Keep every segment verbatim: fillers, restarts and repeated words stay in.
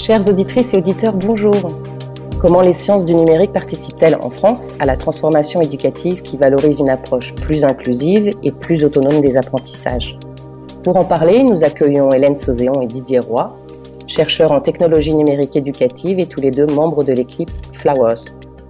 Chères auditrices et auditeurs, bonjour. Comment les sciences du numérique participent-elles en France à la transformation éducative qui valorise une approche plus inclusive et plus autonome des apprentissages ? Pour en parler, nous accueillons Hélène Sauséon et Didier Roy, chercheurs en technologie numérique éducative et tous les deux membres de l'équipe Flowers.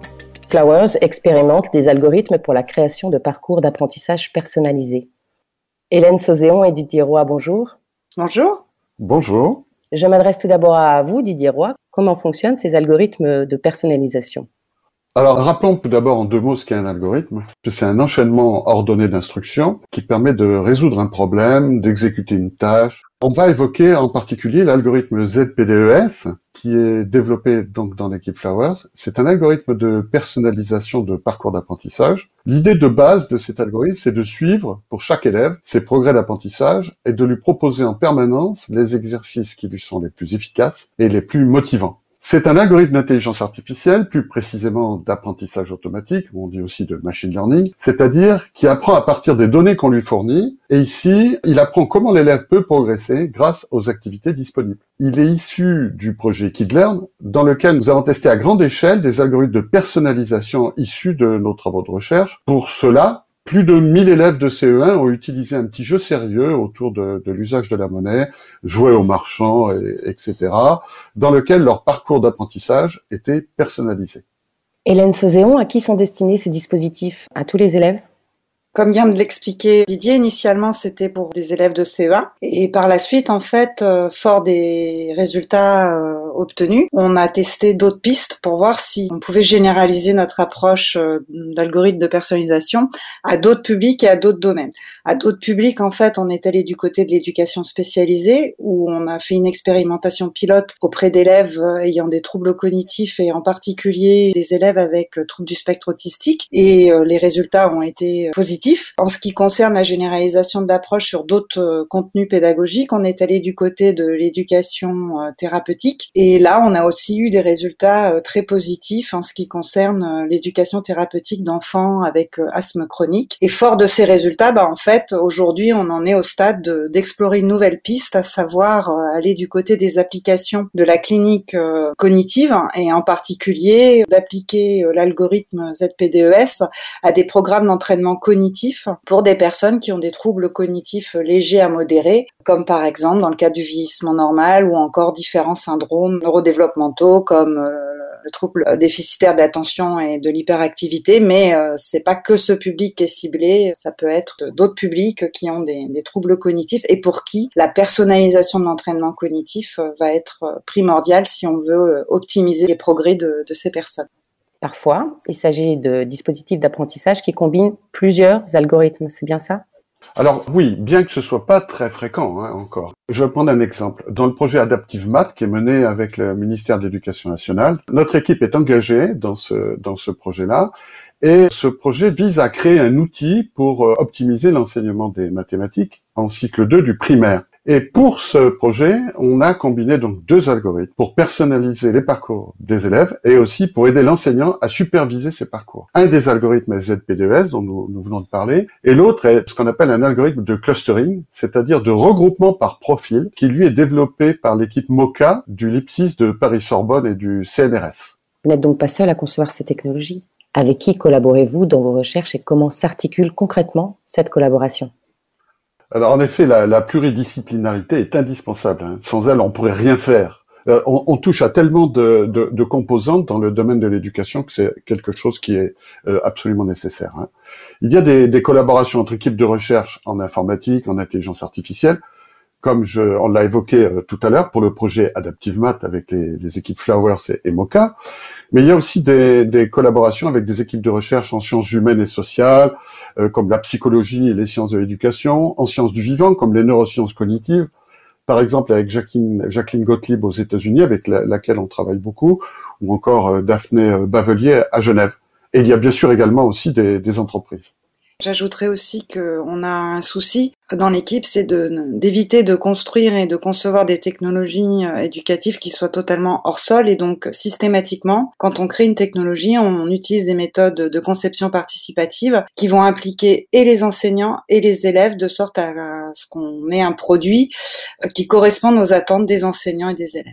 Flowers expérimente des algorithmes pour la création de parcours d'apprentissage personnalisés. Hélène Sauséon et Didier Roy, bonjour. Bonjour. Bonjour. Je m'adresse tout d'abord à vous, Didier Roy. Comment fonctionnent ces algorithmes de personnalisation ? Alors, rappelons tout d'abord en deux mots ce qu'est un algorithme. C'est un enchaînement ordonné d'instructions qui permet de résoudre un problème, d'exécuter une tâche. On va évoquer en particulier l'algorithme Z P D E S, qui est développé donc dans l'équipe Flowers. C'est un algorithme de personnalisation de parcours d'apprentissage. L'idée de base de cet algorithme, c'est de suivre pour chaque élève ses progrès d'apprentissage et de lui proposer en permanence les exercices qui lui sont les plus efficaces et les plus motivants. C'est un algorithme d'intelligence artificielle, plus précisément d'apprentissage automatique, on dit aussi de machine learning, c'est-à-dire qui apprend à partir des données qu'on lui fournit, et ici, il apprend comment l'élève peut progresser grâce aux activités disponibles. Il est issu du projet KidLearn, dans lequel nous avons testé à grande échelle des algorithmes de personnalisation issus de nos travaux de recherche. Pour cela, plus de mille élèves de C E un ont utilisé un petit jeu sérieux autour de, de l'usage de la monnaie, jouer aux marchands, et, etc., dans lequel leur parcours d'apprentissage était personnalisé. Hélène Sauséon, à qui sont destinés ces dispositifs ? À tous les élèves ? Comme vient de l'expliquer Didier, initialement c'était pour des élèves de C E un et par la suite, en fait, euh, fort des résultats euh, obtenus, on a testé d'autres pistes pour voir si on pouvait généraliser notre approche euh, d'algorithme de personnalisation à d'autres publics et à d'autres domaines. À d'autres publics, en fait, on est allé du côté de l'éducation spécialisée où on a fait une expérimentation pilote auprès d'élèves ayant des troubles cognitifs et en particulier des élèves avec euh, troubles du spectre autistique et euh, les résultats ont été positifs. En ce qui concerne la généralisation de l'approche sur d'autres euh, contenus pédagogiques, on est allé du côté de l'éducation euh, thérapeutique et là on a aussi eu des résultats euh, très positifs en ce qui concerne euh, l'éducation thérapeutique d'enfants avec euh, asthme chronique. Et fort de ces résultats, bah, en fait aujourd'hui on en est au stade de, d'explorer une nouvelle piste, à savoir euh, aller du côté des applications de la clinique euh, cognitive et en particulier d'appliquer euh, l'algorithme Z P D E S à des programmes d'entraînement cognitif pour des personnes qui ont des troubles cognitifs légers à modérés, comme par exemple dans le cas du vieillissement normal ou encore différents syndromes neurodéveloppementaux comme euh, le trouble déficitaire de l'attention et de l'hyperactivité, mais euh, c'est pas que ce public qui est ciblé, ça peut être d'autres publics qui ont des, des troubles cognitifs et pour qui la personnalisation de l'entraînement cognitif va être primordiale si on veut optimiser les progrès de, de ces personnes. Parfois, il s'agit de dispositifs d'apprentissage qui combinent plusieurs algorithmes, c'est bien ça ? Alors oui, bien que ce soit pas très fréquent hein, encore. Je vais prendre un exemple. Dans le projet Adaptive Math qui est mené avec le ministère de l'Éducation nationale, notre équipe est engagée dans ce dans ce projet-là et ce projet vise à créer un outil pour optimiser l'enseignement des mathématiques en cycle deux du primaire. Et pour ce projet, on a combiné donc deux algorithmes pour personnaliser les parcours des élèves et aussi pour aider l'enseignant à superviser ses parcours. Un des algorithmes est Z P D E S, dont nous, nous venons de parler, et l'autre est ce qu'on appelle un algorithme de clustering, c'est-à-dire de regroupement par profil, qui lui est développé par l'équipe MOCA du Lipsis de Paris-Sorbonne et du C N R S. Vous n'êtes donc pas seul à concevoir ces technologies. Avec qui collaborez-vous dans vos recherches et comment s'articule concrètement cette collaboration ? Alors en effet, la, la pluridisciplinarité est indispensable. Hein. Sans elle, on pourrait rien faire. Euh, on, on touche à tellement de, de, de composantes dans le domaine de l'éducation que c'est quelque chose qui est euh, absolument nécessaire. Hein. Il y a des, des collaborations entre équipes de recherche en informatique, en intelligence artificielle, comme je, on l'a évoqué euh, tout à l'heure pour le projet Adaptive Math avec les, les équipes Flowers et, et MOCA. Mais il y a aussi des, des collaborations avec des équipes de recherche en sciences humaines et sociales, euh, comme la psychologie et les sciences de l'éducation, en sciences du vivant, comme les neurosciences cognitives, par exemple avec Jacqueline, Jacqueline Gottlieb aux États-Unis, avec la, laquelle on travaille beaucoup, ou encore euh, Daphné Bavelier à Genève. Et il y a bien sûr également aussi des, des entreprises. J'ajouterais aussi qu'on a un souci dans l'équipe, c'est de, d'éviter de construire et de concevoir des technologies éducatives qui soient totalement hors sol. Et donc, systématiquement, quand on crée une technologie, on utilise des méthodes de conception participative qui vont impliquer et les enseignants et les élèves de sorte à ce qu'on ait un produit qui corresponde aux attentes des enseignants et des élèves.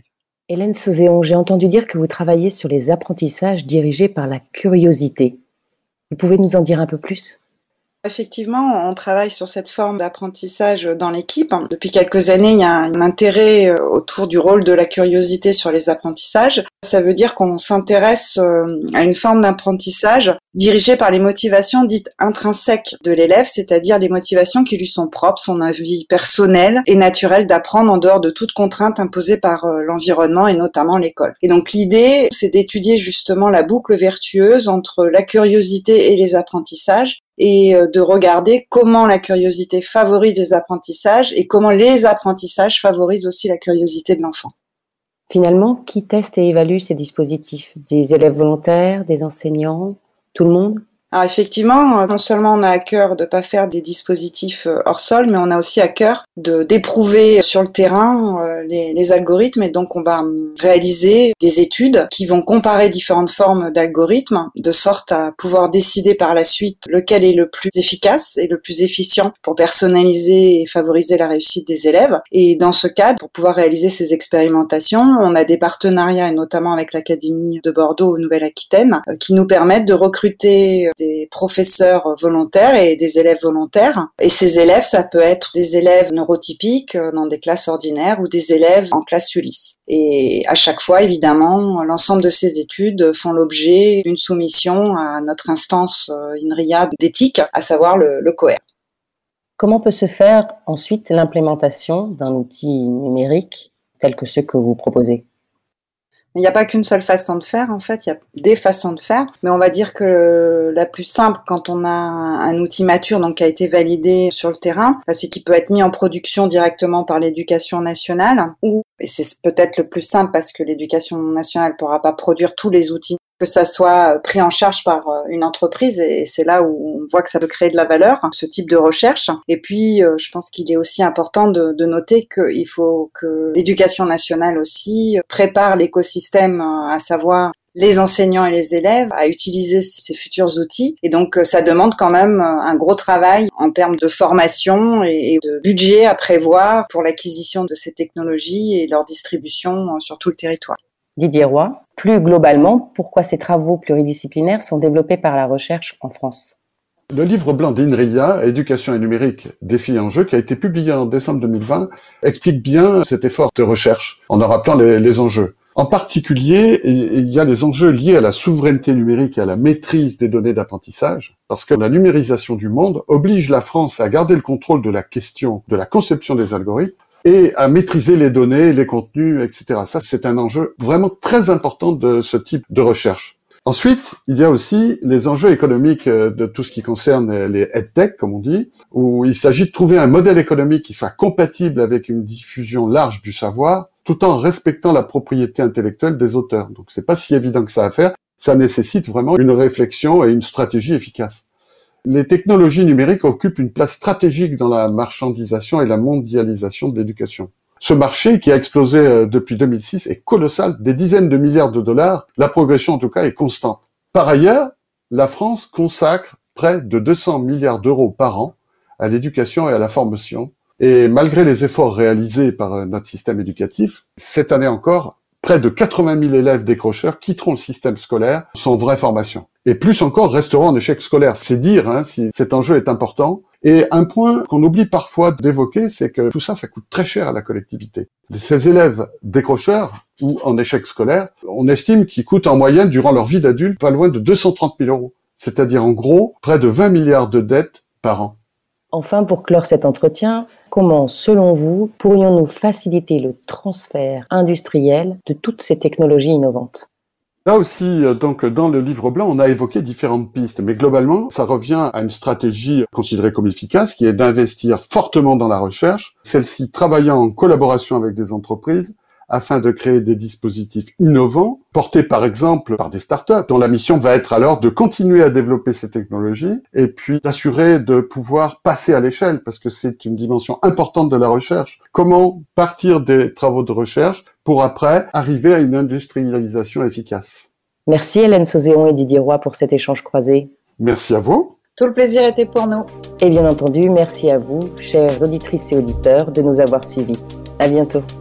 Hélène Sauzéon, j'ai entendu dire que vous travaillez sur les apprentissages dirigés par la curiosité. Vous pouvez nous en dire un peu plus ? Effectivement, on travaille sur cette forme d'apprentissage dans l'équipe. Depuis quelques années, il y a un intérêt autour du rôle de la curiosité sur les apprentissages. Ça veut dire qu'on s'intéresse à une forme d'apprentissage dirigée par les motivations dites intrinsèques de l'élève, c'est-à-dire les motivations qui lui sont propres, son envie personnelle et naturelle d'apprendre en dehors de toute contrainte imposée par l'environnement et notamment l'école. Et donc l'idée, c'est d'étudier justement la boucle vertueuse entre la curiosité et les apprentissages, et de regarder comment la curiosité favorise les apprentissages et comment les apprentissages favorisent aussi la curiosité de l'enfant. Finalement, qui teste et évalue ces dispositifs ? Des élèves volontaires, des enseignants, tout le monde ? Alors effectivement, non seulement on a à cœur de ne pas faire des dispositifs hors sol, mais on a aussi à cœur de d'éprouver sur le terrain euh, les, les algorithmes, et donc on va réaliser des études qui vont comparer différentes formes d'algorithmes de sorte à pouvoir décider par la suite lequel est le plus efficace et le plus efficient pour personnaliser et favoriser la réussite des élèves. Et dans ce cadre, pour pouvoir réaliser ces expérimentations, on a des partenariats, et notamment avec l'Académie de Bordeaux Nouvelle-Aquitaine, euh, qui nous permettent de recruter des professeurs volontaires et des élèves volontaires. Et ces élèves, ça peut être des élèves neurotypiques dans des classes ordinaires ou des élèves en classe Ulysse. Et à chaque fois, évidemment, l'ensemble de ces études font l'objet d'une soumission à notre instance INRIA d'éthique, à savoir le, le C O E R. Comment peut se faire ensuite l'implémentation d'un outil numérique tel que ceux que vous proposez ? Il n'y a pas qu'une seule façon de faire, en fait, il y a des façons de faire, mais on va dire que la plus simple, quand on a un outil mature, donc qui a été validé sur le terrain, c'est qu'il peut être mis en production directement par l'éducation nationale, ou, et c'est peut-être le plus simple parce que l'éducation nationale ne pourra pas produire tous les outils, que ça soit pris en charge par une entreprise, et c'est là où on voit que ça peut créer de la valeur, ce type de recherche. Et puis, je pense qu'il est aussi important de, de noter qu'il faut que l'éducation nationale aussi prépare l'écosystème, à savoir les enseignants et les élèves, à utiliser ces futurs outils. Et donc, ça demande quand même un gros travail en termes de formation et de budget à prévoir pour l'acquisition de ces technologies et leur distribution sur tout le territoire. Didier Roy, plus globalement, pourquoi ces travaux pluridisciplinaires sont développés par la recherche en France ? Le livre blanc d'INRIA, Éducation et numérique, défis et enjeux, qui a été publié en décembre deux mille vingt, explique bien cet effort de recherche en en rappelant les, les enjeux. En particulier, il y a les enjeux liés à la souveraineté numérique et à la maîtrise des données d'apprentissage, parce que la numérisation du monde oblige la France à garder le contrôle de la question de la conception des algorithmes et à maîtriser les données, les contenus, et cetera. Ça, c'est un enjeu vraiment très important de ce type de recherche. Ensuite, il y a aussi les enjeux économiques de tout ce qui concerne les EdTech, comme on dit, où il s'agit de trouver un modèle économique qui soit compatible avec une diffusion large du savoir, tout en respectant la propriété intellectuelle des auteurs. Donc, c'est pas si évident que ça à faire. Ça nécessite vraiment une réflexion et une stratégie efficace. Les technologies numériques occupent une place stratégique dans la marchandisation et la mondialisation de l'éducation. Ce marché, qui a explosé depuis deux mille six, est colossal, des dizaines de milliards de dollars. La progression, en tout cas, est constante. Par ailleurs, la France consacre près de deux cents milliards d'euros par an à l'éducation et à la formation. Et malgré les efforts réalisés par notre système éducatif, cette année encore, près de quatre-vingt mille élèves décrocheurs quitteront le système scolaire sans vraie formation. Et plus encore, resteront en échec scolaire. C'est dire hein, si cet enjeu est important. Et un point qu'on oublie parfois d'évoquer, c'est que tout ça, ça coûte très cher à la collectivité. Ces élèves décrocheurs ou en échec scolaire, on estime qu'ils coûtent en moyenne, durant leur vie d'adulte, pas loin de deux cent trente mille euros. C'est-à-dire en gros, près de vingt milliards de dettes par an. Enfin, pour clore cet entretien, comment, selon vous, pourrions-nous faciliter le transfert industriel de toutes ces technologies innovantes ? Là aussi, donc, dans le livre blanc, on a évoqué différentes pistes, mais globalement, ça revient à une stratégie considérée comme efficace, qui est d'investir fortement dans la recherche, celle-ci travaillant en collaboration avec des entreprises, afin de créer des dispositifs innovants, portés par exemple par des startups, dont la mission va être alors de continuer à développer ces technologies, et puis d'assurer de pouvoir passer à l'échelle, parce que c'est une dimension importante de la recherche. Comment partir des travaux de recherche pour après arriver à une industrialisation efficace. Merci Hélène Sauzéon et Didier Roy pour cet échange croisé. Merci à vous. Tout le plaisir était pour nous. Et bien entendu, merci à vous, chères auditrices et auditeurs, de nous avoir suivis. À bientôt.